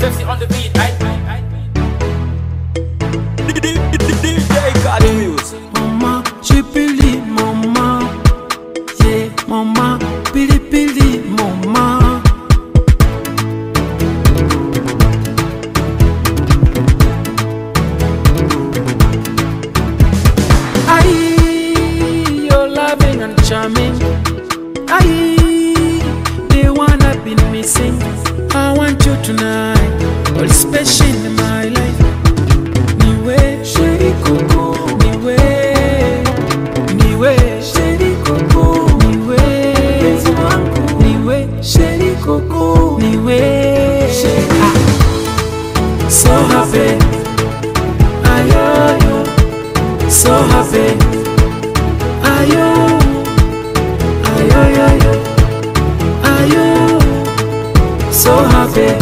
Pepsi on the beat, right? DJ got music. Mama, chipili mama, yeah, mama, pili pili mama. Aye, you're loving and charming. Aye, the one I've been missing. I want you tonight, all special in my life. Niwe, Shady Coco. Niwe, Shady Coco. Niwe, Niwe, Shady Coco. Niwe, so happy. Ayo, so happy. Ayo, ayo, ayo, so happy.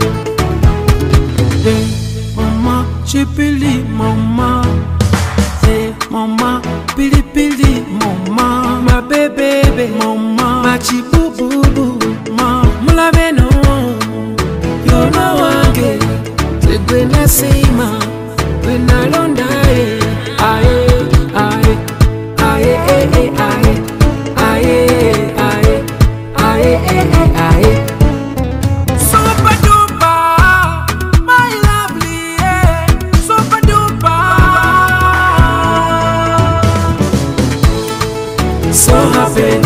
Hey, mama, chipili mama, hey, mama, pili pili mama, my baby, mama, my chibububu, mama, mulaveno, you know I get, when I say ma, when I don't die, aye. So happy,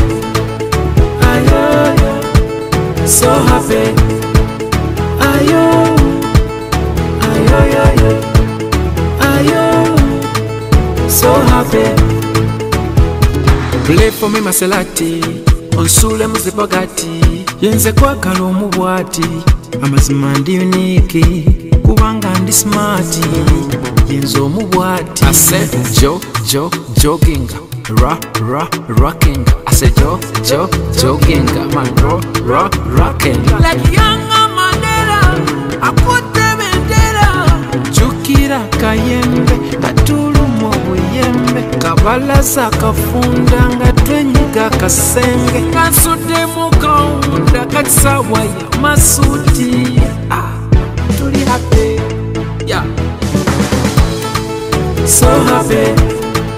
ayo, so happy, ayo, so happy. Play for me Maselati, onsule muzipagati, yenze kwa kalomu bwati, amazima ndi unique, kubanga ndi smarti, yenzo mubwati. I said jogging. Rocking. I said jogging. Man, rocking. Like young Mandela, I put them in data. Chukira kayembe, atulu mwuyembe. Kabala sakafunda, ngatwenyiga kasenge. Kansude mukaunda, katsawa ya masuti. Tuli happy, yeah. So happy.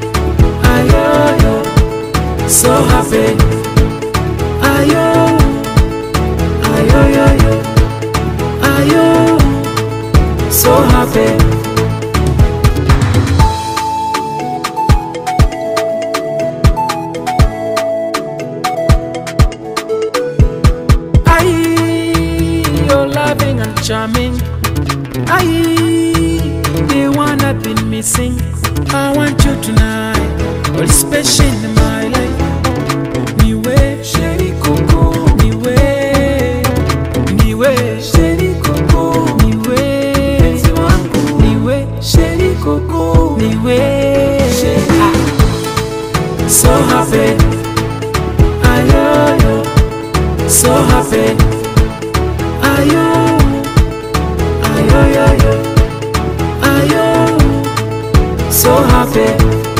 Ayo, so happy. Ayo, so happy. Aye, you're loving and charming. Aye, the one I've been missing. I want you tonight, all special in my life. Niwe, Shady Coco. Niwe, Shady Coco. Niwe, Shady Coco. Niwe, so happy. Ayo, so happy. Ayo, so happy.